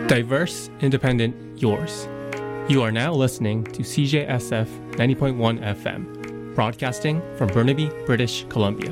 Diverse, independent, yours. You are now listening to CJSF 90.1 FM, broadcasting from Burnaby, British Columbia.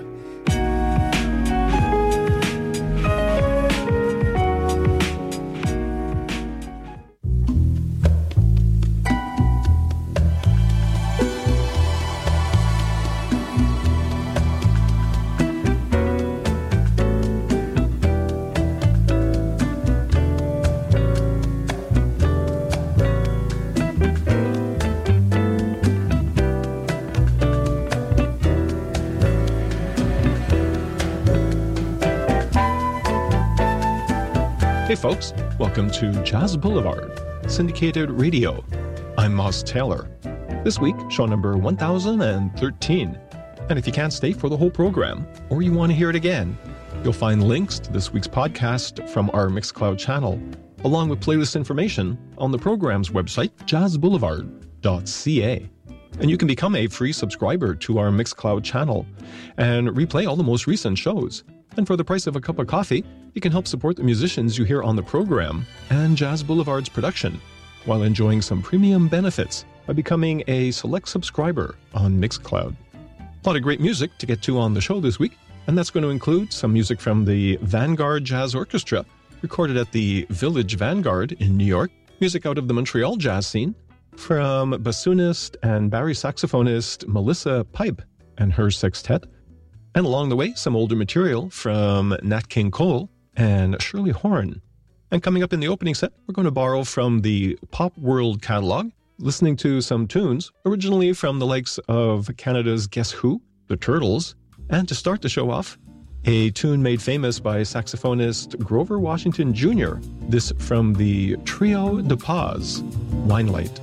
Hey folks, welcome to Jazz Boulevard, syndicated radio. I'm Moss Taylor. This week, show number 1013. And if you can't stay for the whole program, or you want to hear it again, you'll find links to this week's podcast from our Mixcloud channel, along with playlist information on the program's website, jazzboulevard.ca. And you can become a free subscriber to our Mixcloud channel and replay all the most recent shows. And for the price of a cup of coffee, you can help support the musicians you hear on the program and Jazz Boulevard's production, while enjoying some premium benefits by becoming a select subscriber on Mixcloud. A lot of great music to get to on the show this week, and that's going to include some music from the Vanguard Jazz Orchestra, recorded at the Village Vanguard in New York, music out of the Montreal jazz scene, from bassoonist and bari saxophonist Melissa Pipe and her sextet, and along the way, some older material from Nat King Cole and Shirley Horn. And coming up in the opening set, we're going to borrow from the Pop World catalog, listening to some tunes originally from the likes of Canada's Guess Who, the Turtles, and to start the show off, a tune made famous by saxophonist Grover Washington Jr., this from the Trio de Paz, Wine Light.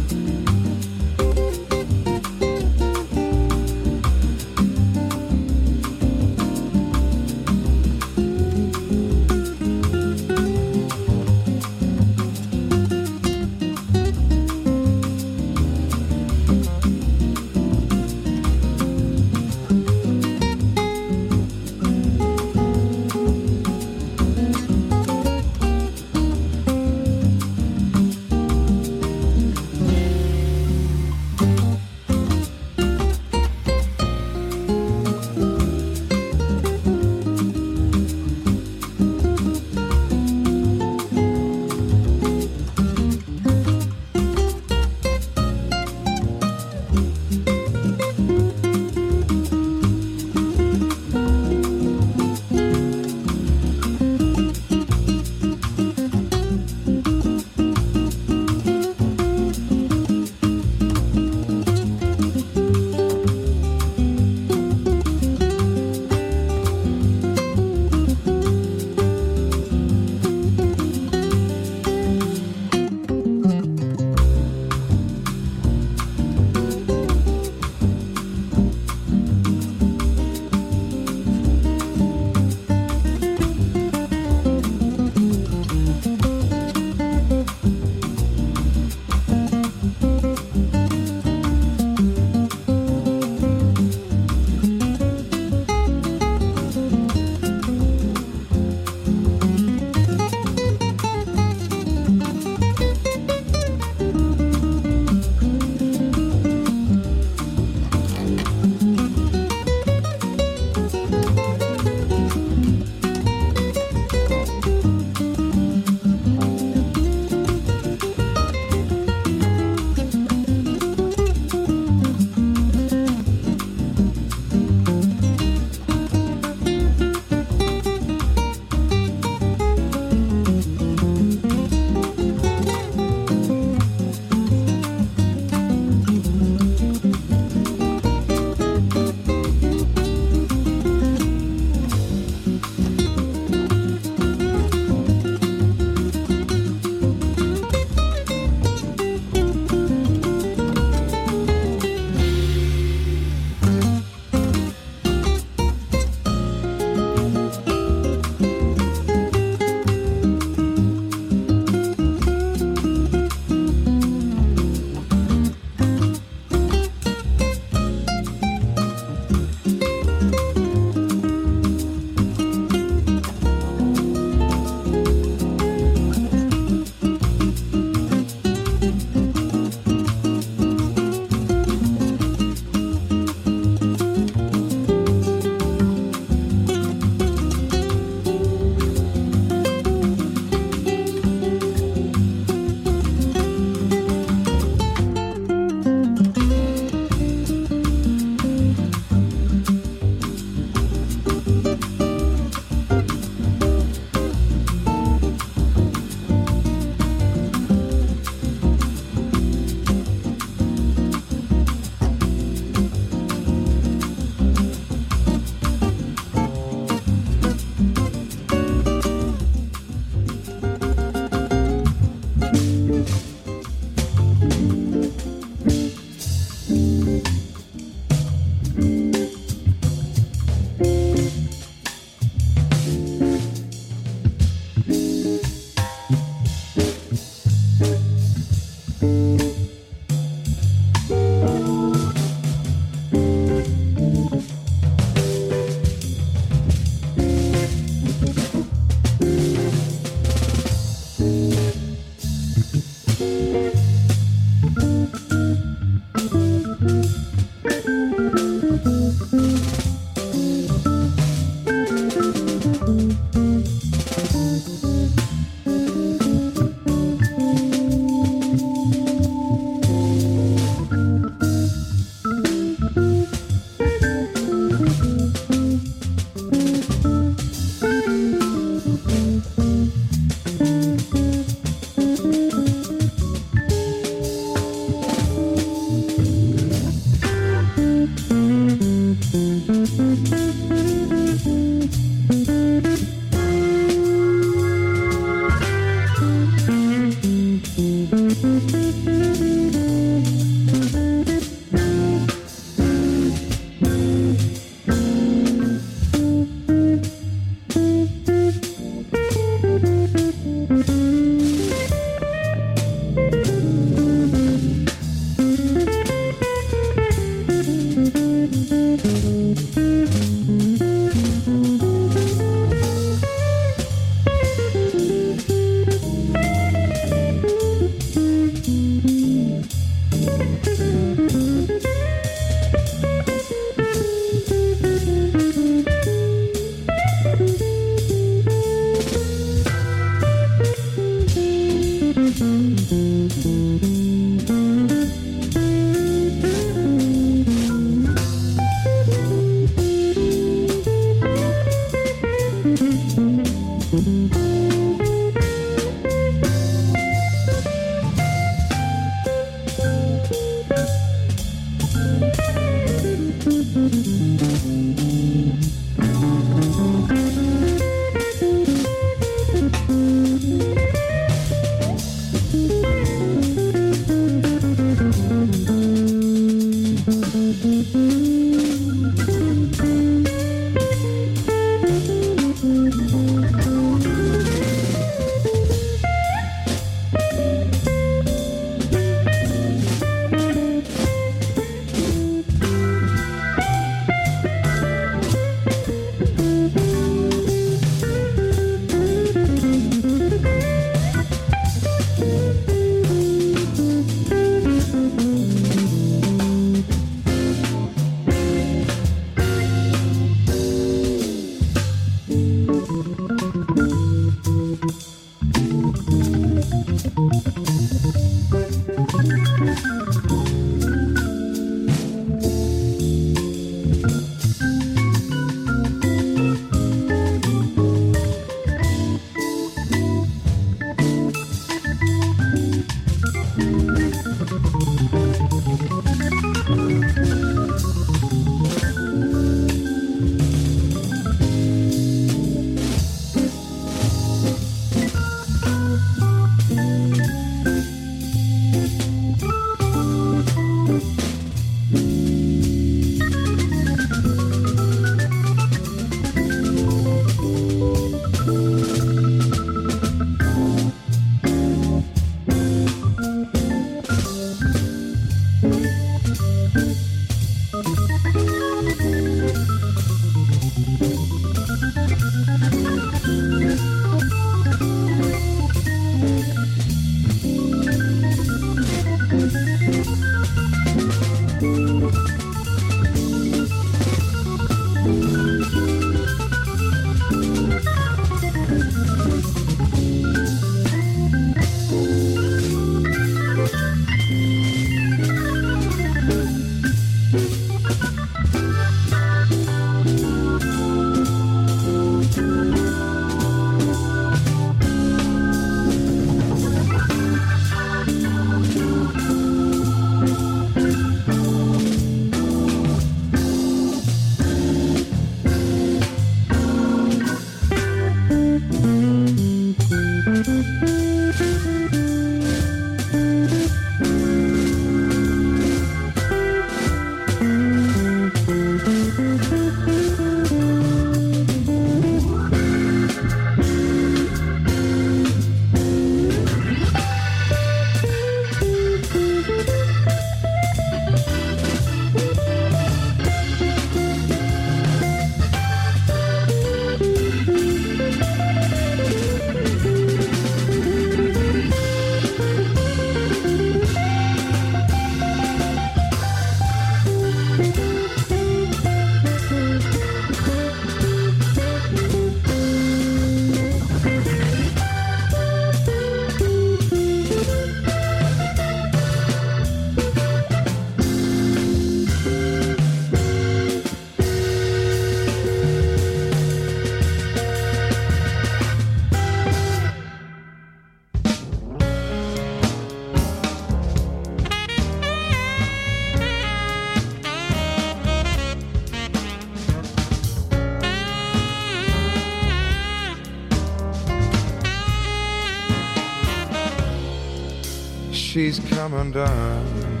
She's come undone.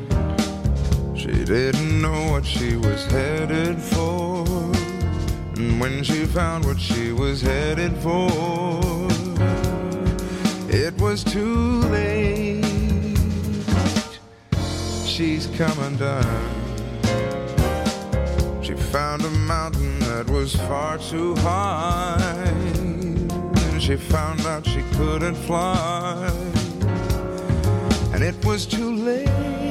She didn't know what she was headed for, and when she found what she was headed for, it was too late. She's come undone. She found a mountain that was far too high, and she found out she couldn't fly, and it was too late.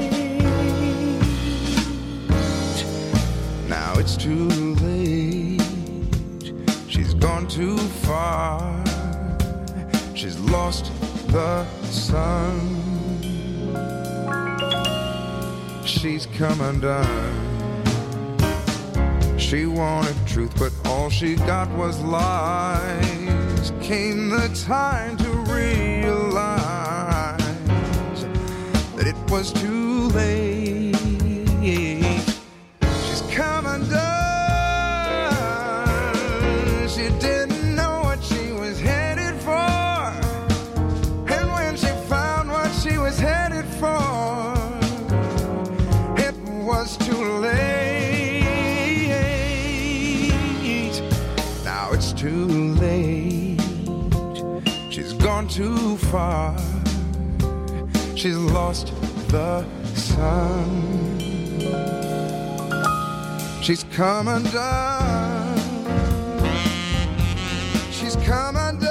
Now it's too late. She's gone too far. She's lost the sun. She's come undone. She wanted truth, but all she got was lies. Came the time to realize that it was too late. She's come undone. She didn't know what she was headed for, and when she found what she was headed for, it was too late. too late. She's gone too far. She's lost the sun. She's come undone. She's come undone.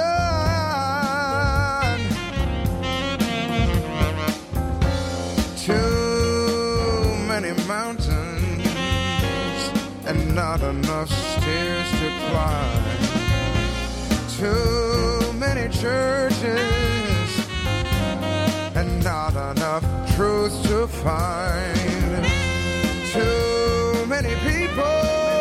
Too many mountains and not enough stairs to climb. Too many churches and not enough truth to find. Too many people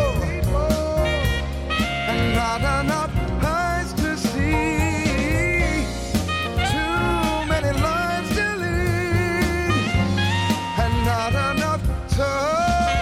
and not enough eyes to see. Too many lives to lead and not enough time.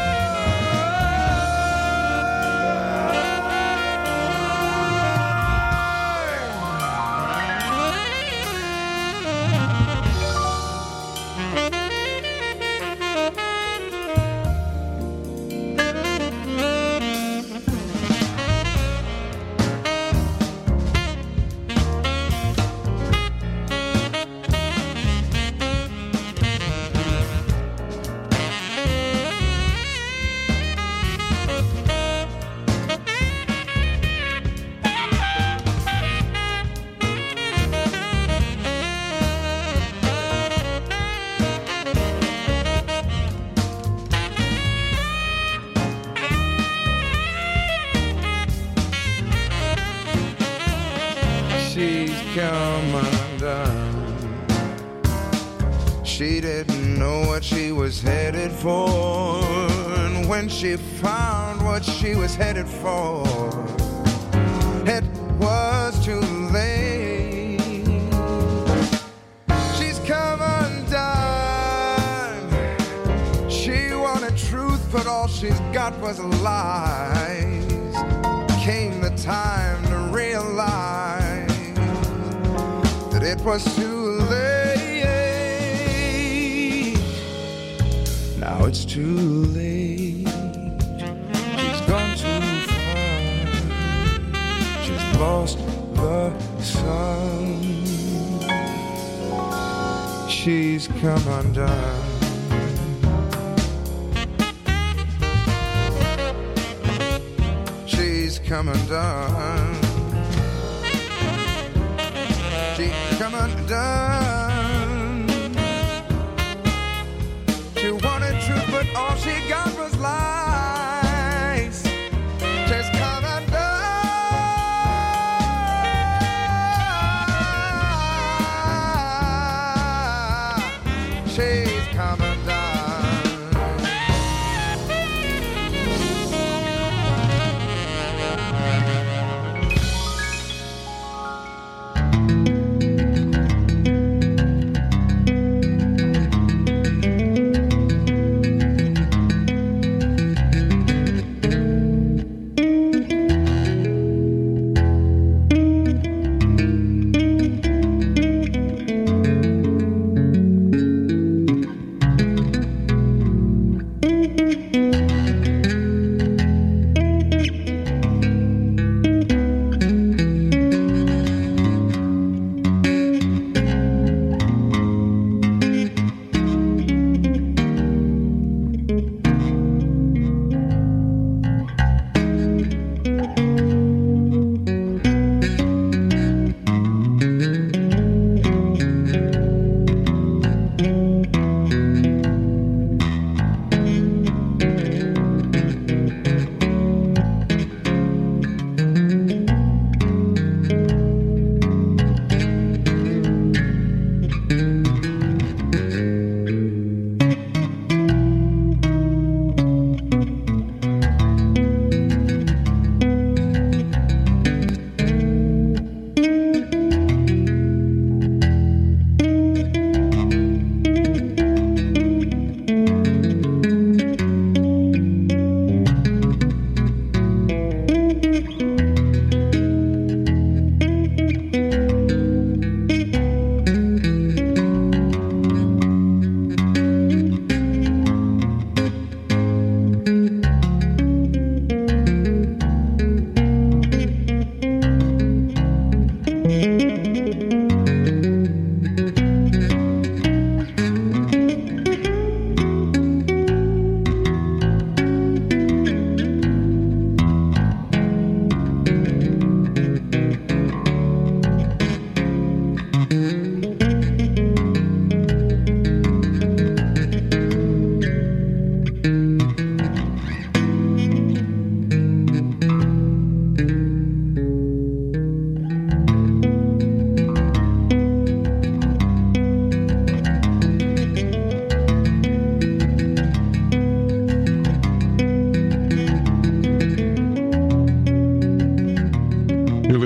Come undone. She didn't know what she was headed for, and when she found what she was headed for, it was too late. She's come undone. She wanted truth, but all she's got was lies. Came the time to realize it was too late. Now it's too late. She's gone too far. She's lost the sun. She's come undone. She's come undone. Come undone. She wanted truth, but all she got was lies. She's come undone. She's come undone.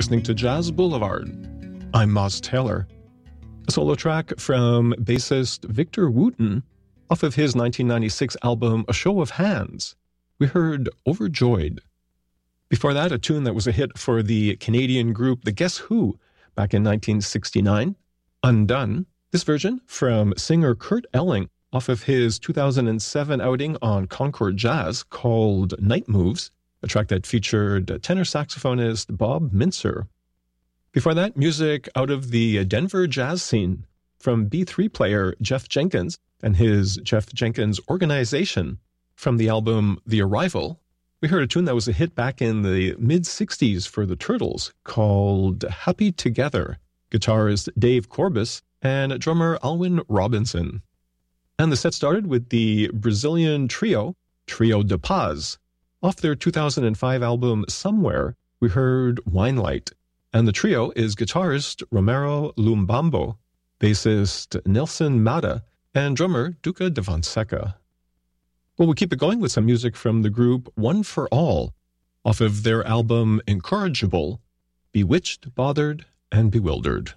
listening to Jazz Boulevard. I'm Moss Taylor. A solo track from bassist Victor Wooten off of his 1996 album A Show of Hands. We heard Overjoyed. Before that, a tune that was a hit for the Canadian group The Guess Who back in 1969, Undone. This version from singer Kurt Elling off of his 2007 outing on Concord Jazz called Night Moves, a track that featured tenor saxophonist Bob Mintzer. Before that, music out of the Denver jazz scene from B3 player Jeff Jenkins and his Jeff Jenkins Organization from the album The Arrival. We heard a tune that was a hit back in the mid-60s for the Turtles called Happy Together, guitarist Dave Corbis and drummer Alwyn Robinson. And the set started with the Brazilian trio de Paz. Off their 2005 album Somewhere, we heard Wine Light. And the trio is guitarist Romero Lumbambo, bassist Nelson Mata, and drummer Duca de Fonseca. Well, we'll keep it going with some music from the group One for All, off of their album Incorrigible, Bewitched, Bothered, and Bewildered.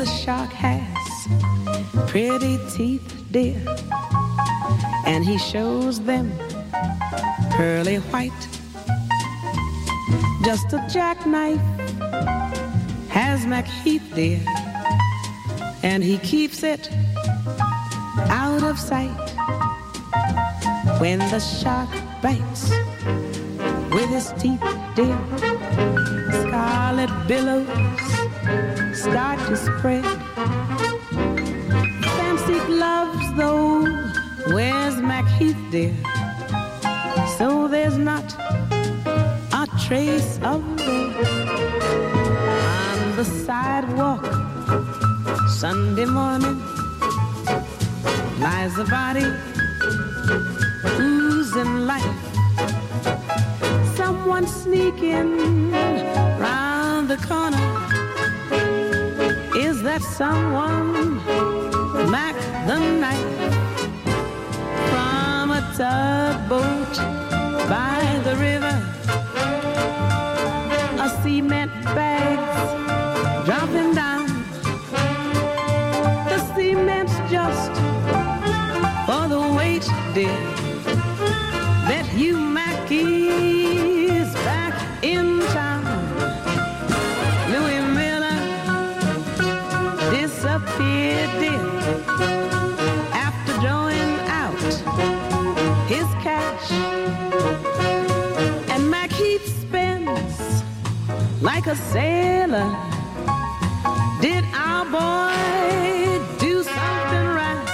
shark has pretty teeth, dear, and he shows them pearly white. Just a jackknife has MacHeath, dear, and he keeps it out of sight. When the shark bites with his teeth, dear, scarlet billows start to spread. Fancy gloves, though, wears MacHeath, dear, so there's not a trace of red. On the sidewalk, Sunday morning, lies a body oozing life. Someone sneaking round the corner. Is that someone? Mac the Knife. From a tugboat by the river, a cement bag's dropping down. The cement's just for the weight, dear. Bet you Mackie's back in town. Louis Miller disappeared, dear, after drawing out his cash. And MacHeath spends like a sailor. Did our boy do something right?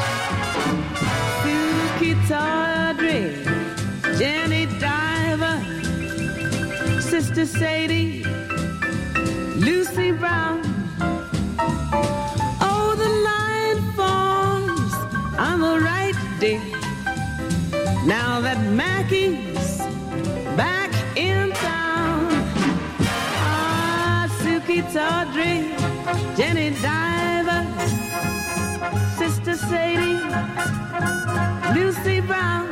Suki Tawdry, Jenny Diver, Sister Sadie, Lucy Brown. Oh, the line forms on the right, dear, now that Mackie's back in town. Ah, Suki Tawdry, Jenny Diver, Sister Sadie, Lucy Brown.